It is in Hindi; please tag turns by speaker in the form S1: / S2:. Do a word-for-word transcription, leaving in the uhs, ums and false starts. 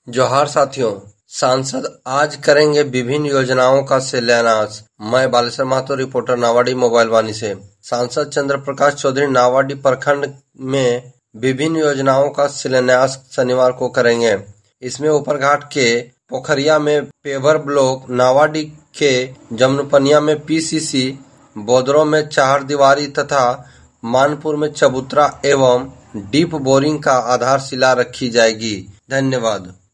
S1: जोहार साथियों, सांसद आज करेंगे विभिन्न योजनाओं का शिलान्यास। मैं बालेश्वर महतो, रिपोर्टर नावाडी मोबाइल वाणी से। सांसद चंद्र प्रकाश चौधरी नावाडी प्रखंड में विभिन्न योजनाओं का शिलान्यास शनिवार को करेंगे। इसमें ऊपरघाट के पोखरिया में पेवर ब्लॉक, नावाडी के जमनुपनिया में पीसीसी, बोदरो में चार दीवारी तथा मानपुर में चबूतरा एवं डीप बोरिंग का आधारशिला रखी जाएगी। धन्यवाद।